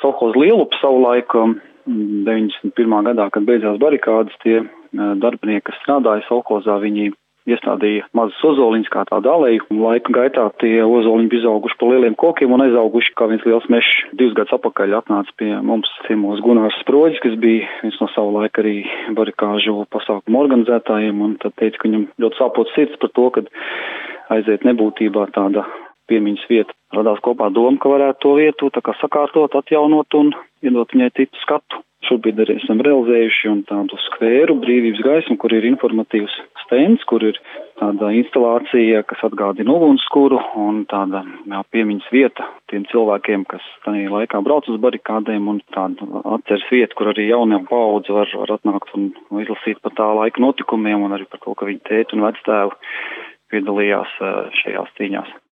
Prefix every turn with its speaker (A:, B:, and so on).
A: Sovhoza Lielupa savulaik 91. gadā, kad beidzās barikādas, tie darbinieki, kas strādāja sovhozā, viņi iestādīja mazas ozoliņas kā tādu aleju, un laika gaitā tie ozoliņi bija izauguši pa lieliem kokiem un aizauguši kā viens liels mežs. 2 gadus atpakaļ atnāca pie mums ciemos Gunārs Sproģis, kas bija viens no savu laiku arī barikāžu pasākumu organizētājiem, un tad teica, ka viņam ļoti sāpot sirds par to, ka aiziet nebūtībā tāda piemiņas vieta. Radās kopā doma, ka varētu to vietu tā kā sakārtot, atjaunot un iedot viņai citu skatu. Šobrīd arī esam realizējuši un tādu skvēru Brīvības gaismu, kur ir informatīvs stends, kur ir tāda instalācija, kas atgādina ugunskura un tāda piemiņas vieta tiem cilvēkiem, kas tajā laikā brauc uz barikādēm, un tāda atceres vieta, kur arī jaunie paudze var atnākt un izlasīt par tā laika notikumiem un arī par to, ka viņa tēti un vectēvi piedalījās šajās cīņās.